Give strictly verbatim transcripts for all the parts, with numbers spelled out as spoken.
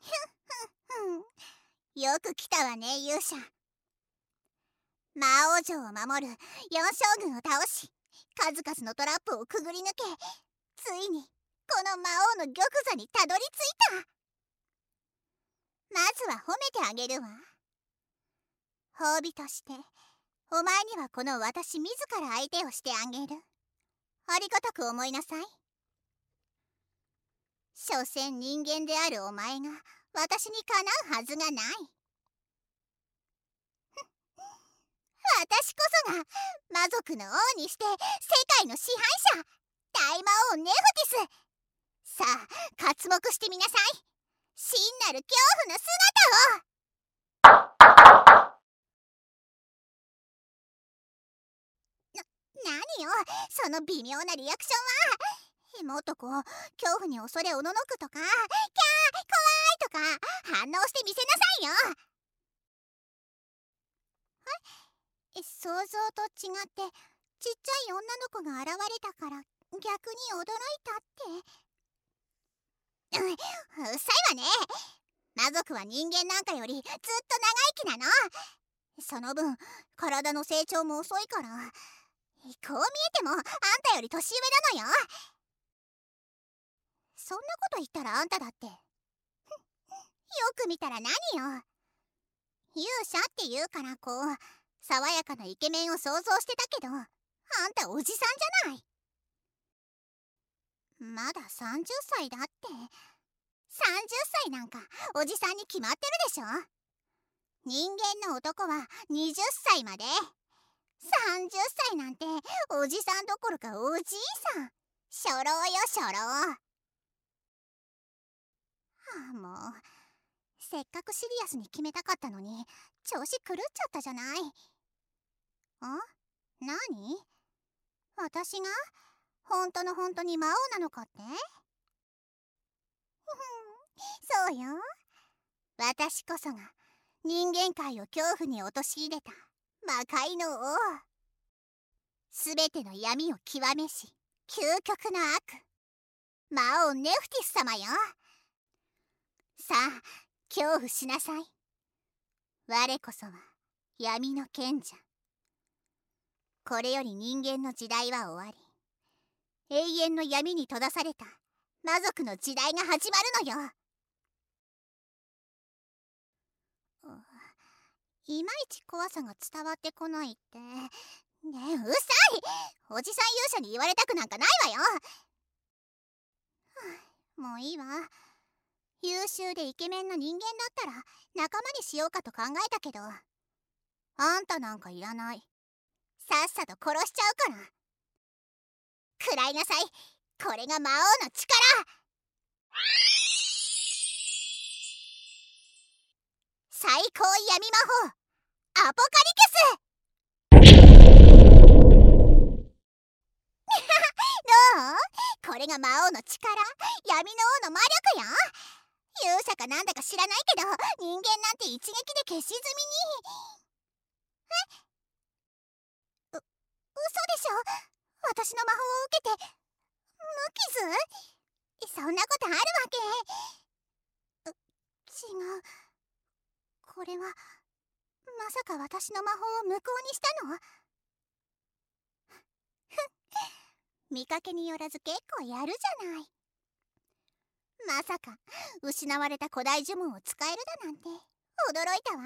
ふん、よく来たわね、勇者。魔王城を守る四将軍を倒し、数々のトラップをくぐり抜け、ついにこの魔王の玉座にたどり着いた。まずは褒めてあげるわ。褒美としてお前にはこの私自ら相手をしてあげる。ありがたく思いなさい。所詮人間であるお前が私にかなうはずがない。私こそが魔族の王にして世界の支配者、大魔王ネフティス。さあ刮目してみなさい、真なる恐怖の姿を。な、何よその微妙なリアクションは。もっとこう恐怖に恐れおののくとか、キャー怖いとか反応してみせなさいよ。え、想像と違ってちっちゃい女の子が現れたから逆に驚いたって。う、うっさいわね。魔族は人間なんかよりずっと長生きなの。その分体の成長も遅いから、こう見えてもあんたより年上なのよ。そんなこと言ったらあんただってよく見たら何よ、勇者って言うからこう爽やかなイケメンを想像してたけど、あんたおじさんじゃない。まださんじゅっさいだって。さんじゅっさいなんかおじさんに決まってるでしょ。人間の男ははたちまで。さんじゅっさいなんておじさんどころかおじいさん。初老よ初老。はあ、もうせっかくシリアスに決めたかったのに調子狂っちゃったじゃない。あ、何？私が本当の本当に魔王なのかって？そうよ、私こそが人間界を恐怖に陥れた魔界の王。すべての闇を極めし究極の悪、魔王ネフティス様よ。さあ恐怖しなさい。我こそは闇の賢者。これより人間の時代は終わり、永遠の闇に閉ざされた魔族の時代が始まるのよ。いまいち怖さが伝わってこないって。ねえ、うっさい。おじさん勇者に言われたくなんかないわよ。もういいわ。優秀でイケメンな人間だったら仲間にしようかと考えたけど、あんたなんかいらない。さっさと殺しちゃうから。食らいなさい、これが魔王の力。最高闇魔法アポカリケス。どう？これが魔王の力、闇の王の魔力よ。勇者かなんだか知らないけど人間なんて一撃で消し済みに。え？う、嘘でしょ。私の魔法を受けて無傷？そんなことあるわけ？う、違う。これはまさか私の魔法を無効にしたの？見かけによらず結構やるじゃない。まさか失われた古代呪文を使えるだなんて驚いたわ。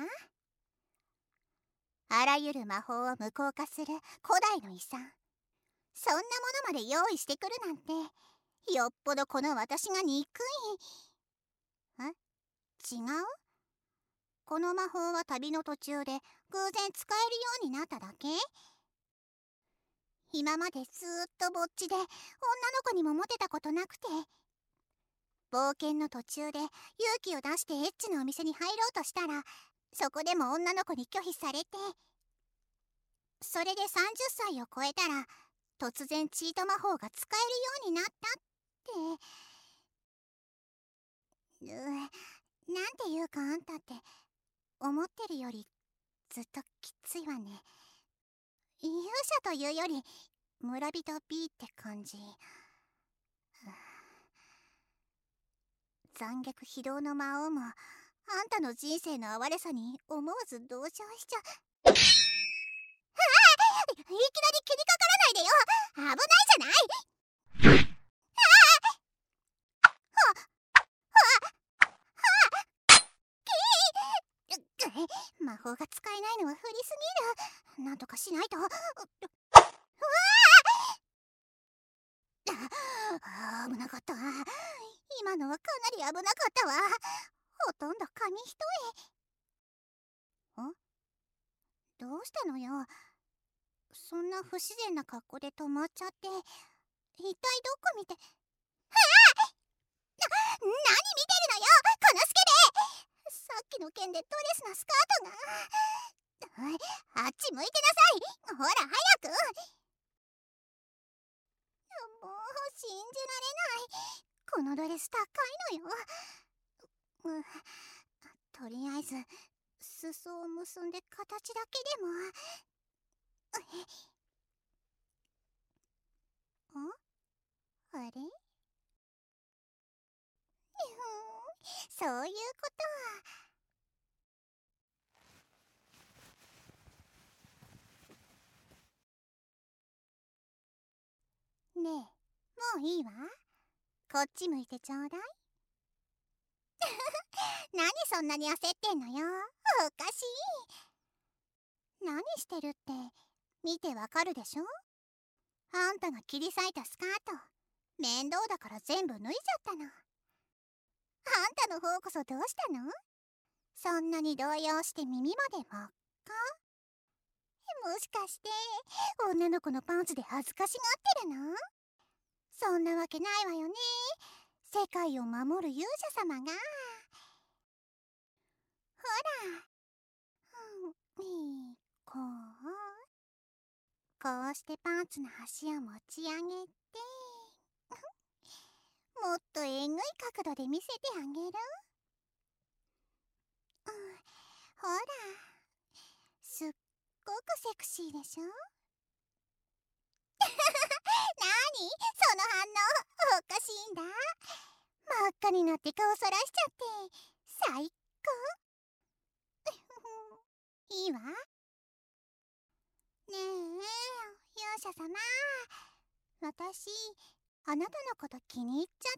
あらゆる魔法を無効化する古代の遺産、そんなものまで用意してくるなんて、よっぽどこの私が憎い。え？違う？この魔法は旅の途中で偶然使えるようになっただけ？今までずーっとぼっちで女の子にもモテたことなくて、冒険の途中で勇気を出してエッチなお店に入ろうとしたら、そこでも女の子に拒否されて、それでさんじゅっさいを超えたら突然チート魔法が使えるようになったって。うー、なんていうかあんたって思ってるよりずっときついわね。勇者というより村人 B って感じ。 残虐非道の魔王もあんたの人生の哀れさに思わず同情しちゃう。いきなり気にかからないでよ。危ないじゃない。魔法が使えないのは不利すぎる。なんとかしないと。うわあ、危なかった。今のはかなり危なかったわ。ほとんど紙一重。ん？どうしたのよ。そんな不自然な格好で止まっちゃって。一体どこ見て。はあ！な、何見てるのよ、このスケベ！さっきの件でドレスのスカートが。あっち向いてなさい。ほら早く。もう信じられない。このドレス高いのよ。うん、とりあえず裾を結んで形だけでも。ん？あれ？そういうことは。ねえ、もういいわ。こっち向いてちょうだい。何そんなに焦ってんのよ。おかしい。何してるって見てわかるでしょ。あんたが切り裂いたスカート、面倒だから全部脱いじゃったの。あんたの方こそどうしたの？そんなに動揺して耳まで真っ赤？もしかして女の子のパンツで恥ずかしがってるの？そんなわけないわよね。世界を守る勇者様が。ほら、うん、いいこうこうしてパンツの端を持ち上げてもっとえぐい角度で見せてあげる。うん、ほら、すっごくセクシーでしょ。なにその反応、おかしいんだ。真っ赤になって顔そらしちゃって最高。いいわ。ねえ勇者様、私あなたのこと気に入っちゃった。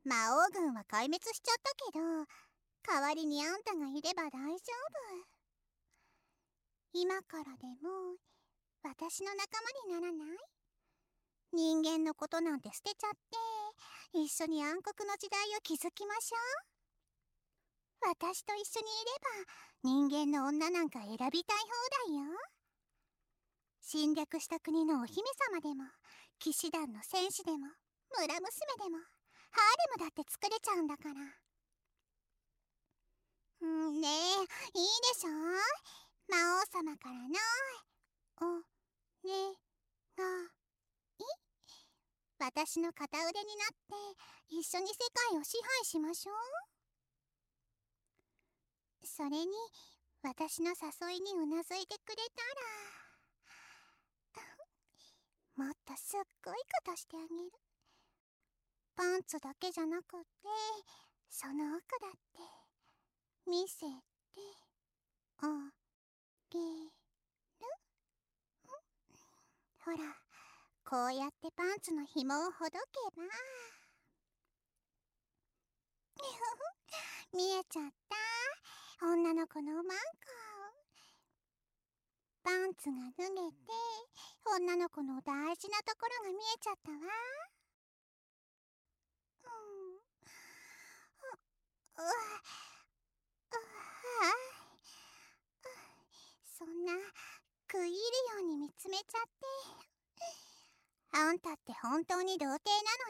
魔王軍は壊滅しちゃったけど代わりにあんたがいれば大丈夫。今からでも私の仲間にならない？人間のことなんて捨てちゃって一緒に暗黒の時代を築きましょう。私と一緒にいれば人間の女なんか選びたい放題よ。侵略した国のお姫様でも騎士団の戦士でも村娘でもハーレムだって作れちゃうんだから。んねえ、いいでしょ。魔王様からのおねがい。私の片腕になって一緒に世界を支配しましょう。それに私の誘いにうなずいてくれたらもっとすっごいことしてあげる。パンツだけじゃなくってその奥だって見せてあげる。ほら、こうやってパンツの紐をほどけば見えちゃった。女の子のマンコ。パンツが脱げて女の子の大事なところが見えちゃったわ。うん、うううそんな食い入るように見つめちゃって。あんたって本当に童貞なのね。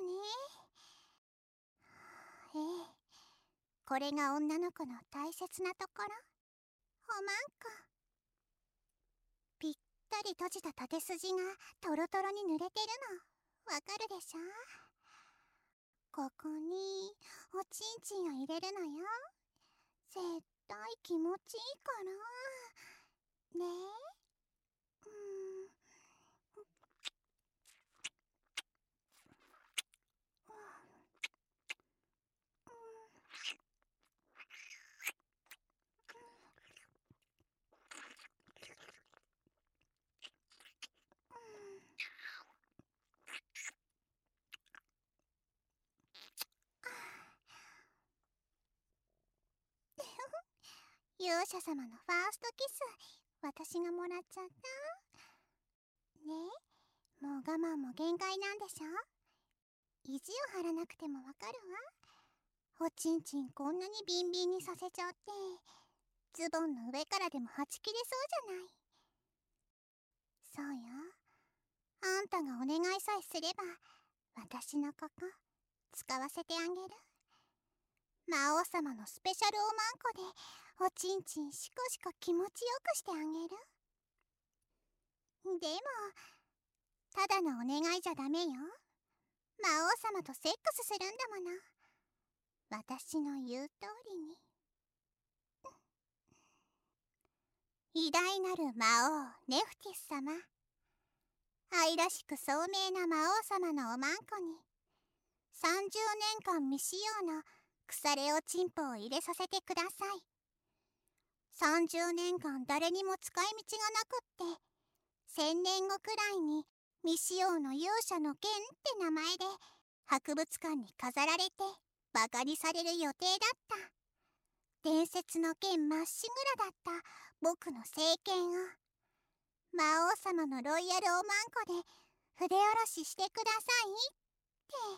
ええ、これが女の子の大切なところ。おまんこ。ぴったり閉じた縦筋がトロトロに濡れてるのわかるでしょ。ここにおちんちんを入れるのよ。絶対気持ちいいからね。え、うん、 者様のファーストキス、私がもらっちゃった。ねえ、もう我慢も限界なんでしょ。意地を張らなくてもわかるわ。おちんちんこんなにビンビンにさせちゃって、ズボンの上からでもはち切れそうじゃない。そうよ。あんたがお願いさえすれば、私のここ、使わせてあげる。魔王様のスペシャルおまんこで、おちんちんしこしこ気持ちよくしてあげる。でも、ただのお願いじゃダメよ。魔王様とセックスするんだもの。私の言う通りに。偉大なる魔王ネフティス様、愛らしく聡明な魔王様のおまんこにさんじゅうねんかん未使用の腐れおちんぽを入れさせてください。さんじゅうねんかん誰にも使い道がなくって、せんねんごくらいに未使用の勇者の剣って名前で博物館に飾られてバカにされる予定だった。伝説の剣まっしぐらだった僕の聖剣を魔王様のロイヤルおまんこで筆下ろししてくださいって。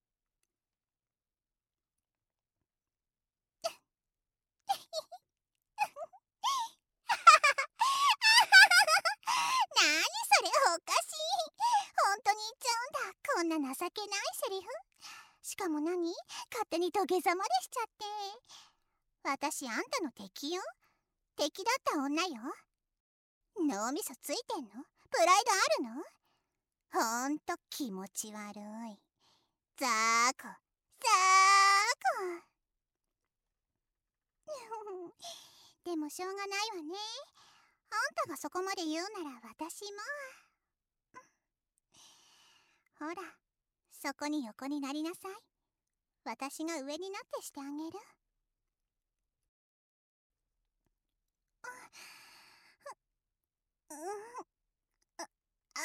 なーにそれ、おかしい。本当に言っちゃうんだ、こんな情けないセリフ。しかも何、勝手に土下座までしちゃって。私あんたの敵よ。敵だった女よ。脳みそついてんの？プライドあるの？ほんと気持ち悪い。ザーコ、ザーコ。でもしょうがないわね。あんたがそこまで言うなら私も。ほら、そこに横になりなさい。私が上になってしてあげる。うん、あ、あ、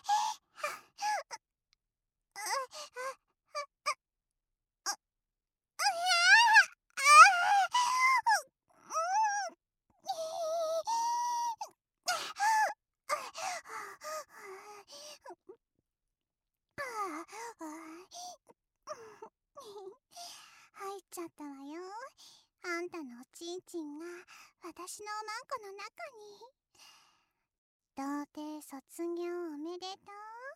入っちゃったわよ。あんたのおちんちんが私のおまんこの中に。童貞卒業おめでと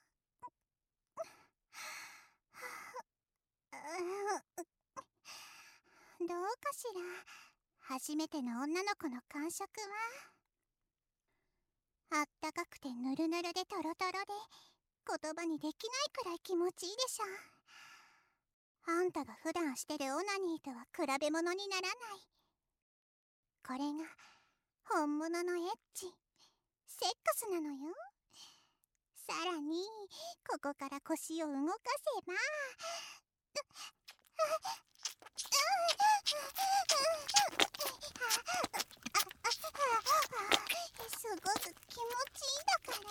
う。どうかしら、初めての女の子の感触は。あったかくてぬるぬるでトロトロで、言葉にできないくらい気持ちいいでしょ。あんたが普段してるオナニーとは比べ物にならない。これが本物のエッチ、セックスなのよ。さらにここから腰を動かせば、すごく気持ちいいだから。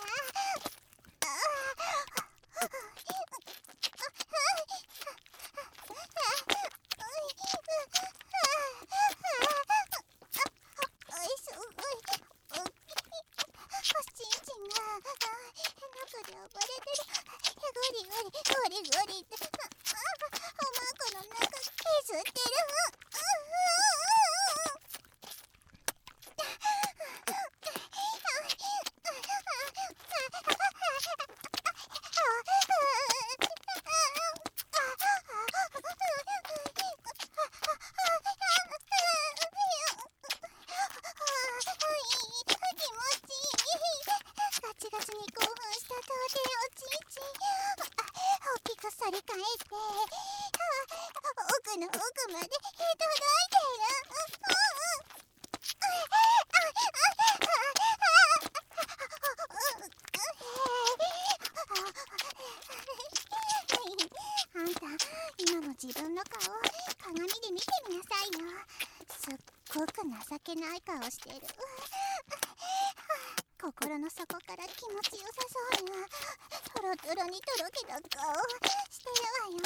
奥の奥まで届いてる。あんた、今の自分の顔、鏡で見てみなさいよ。すっごく情けない顔してる。心の底から気持ちよさそうな、トロトロにとろけた顔してるわよ。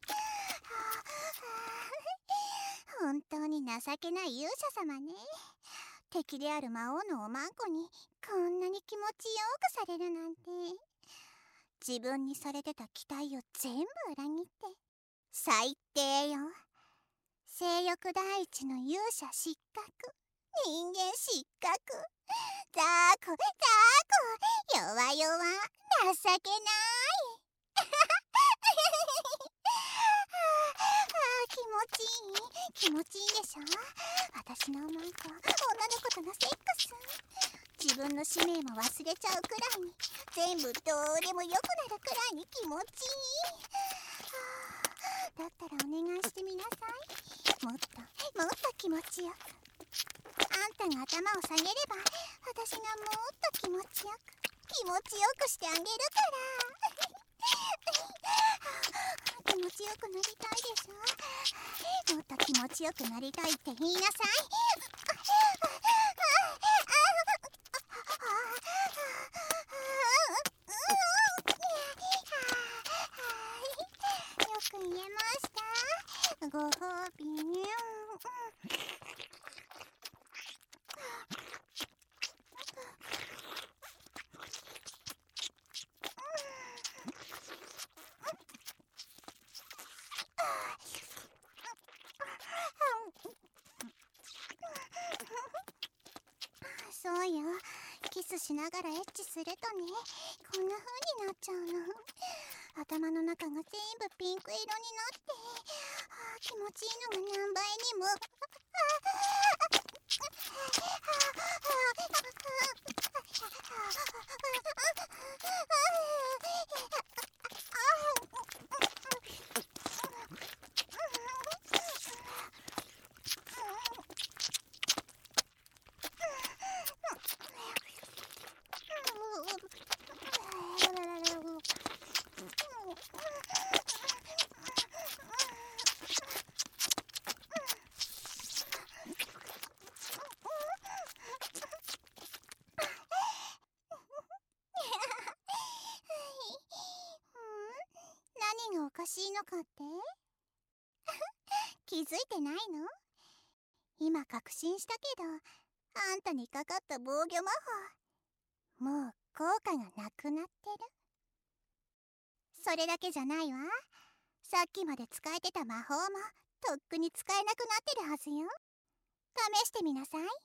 本当に情けない勇者様ね。 敵である魔王のおまんこにこんなに気持ちよくされるなんて。自分にされてた期待を全部裏切って最低よ。性欲第一の勇者失格、人間失格。ザーコザーコ、弱々情けない気持ちいい気持ちいいでしょ。私のおまんこ、女の子とのセックス。自分の使命も忘れちゃうくらいに、全部どうでもよくなるくらいに気持ちいい。だったらお願いしてみなさい。もっともっと気持ちよく。あんたが頭を下げれば、私がもっと気持ちよく気持ちよくしてあげるから気持ちよくなりたいでしょ。もっと気持ちよくなりたいって言いなさい。よく言えました。ご褒美ね。そうよ、キスしながらエッチするとね、こんな風になっちゃうの。頭の中が全部ピンク色になって、あ、気持ちいいのが何倍にも。何がおかしいのかって気づいてないの？今確信したけど、あんたにかかった防御魔法、もう効果がなくなってる。それだけじゃないわ。さっきまで使えてた魔法もとっくに使えなくなってるはずよ。試してみなさい。なんで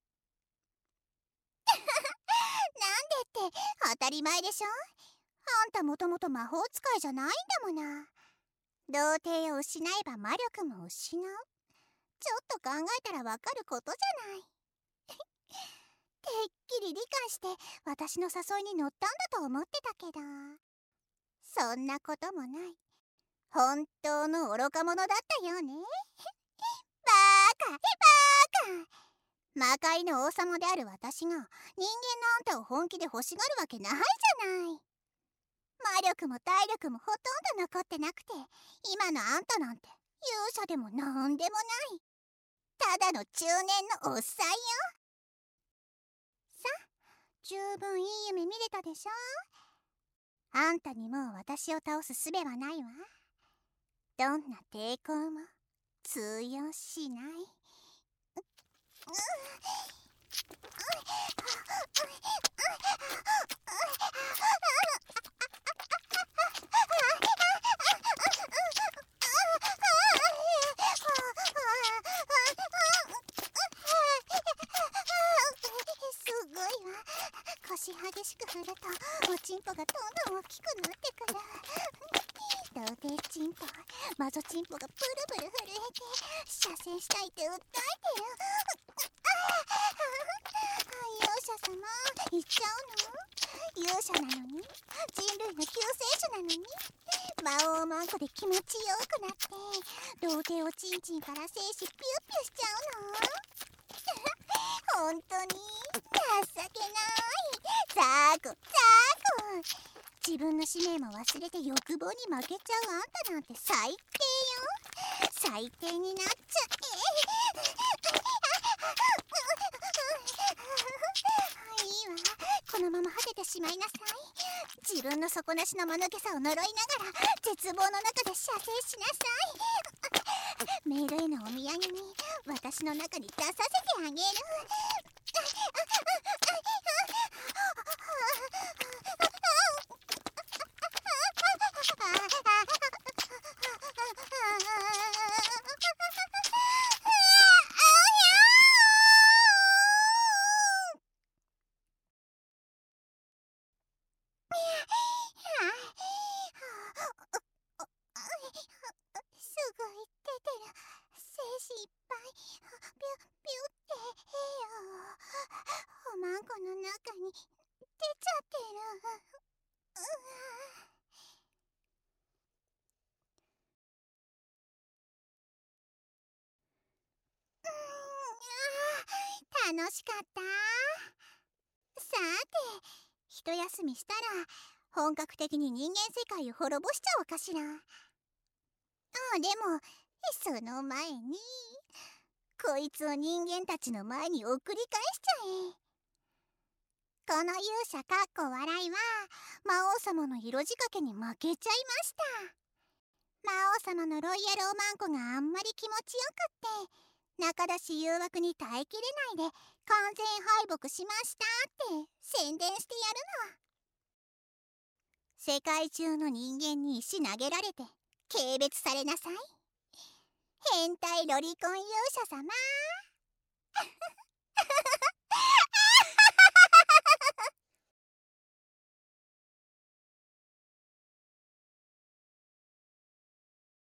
って当たり前でしょ。あんたもともと魔法使いじゃないんだもな。童貞を失えば魔力も失う。ちょっと考えたらわかることじゃない。てっきり理解して私の誘いに乗ったんだと思ってたけど、そんなこともない。本当の愚か者だったようね。バーカバーカ。魔界の王様である私が人間のあんたを本気で欲しがるわけないじゃない。魔力も体力もほとんど残ってなくて、今のあんたなんて勇者でもなんでもない。ただの中年のおっさんよ。さあ、十分いい夢見れたでしょ。あんたにもう私を倒す術はないわ。どんな抵抗も通用しない。すごいわ。腰激しく振るとおちんぽがどんどん大きくなってくる。童貞チンポ、マゾチンポがブルブル震えて射精したいって訴えてる。勇者様、言っちゃうの？勇者なのに、人類の救世主なのに、魔王マンコで気持ちよくなって童貞をチンチンから精子ピューピューしちゃうの？本当に情けない。ザーコザーコ。自分の使命も忘れて欲望に負けちゃうあんたなんて最低よ。最低になっちゃえ。いいわ、このまま果ててしまいなさい。自分の底なしの間抜けさを呪いながら絶望の中で射精しなさい。メールへのお土産に私の中に出させてあげる。 楽しかった。さて、一休みしたら本格的に人間世界を滅ぼしちゃおうかしら。あ、でもその前にこいつを人間たちの前に送り返しちゃえ。この勇者かっこ笑いは魔王様の色仕掛けに負けちゃいました。魔王様のロイヤルおまんこがあんまり気持ちよくって、仲出し誘惑に耐えきれないで完全敗北しましたって宣伝してやるの。世界中の人間に石投げられて軽蔑されなさい。変態ロリコン勇者様。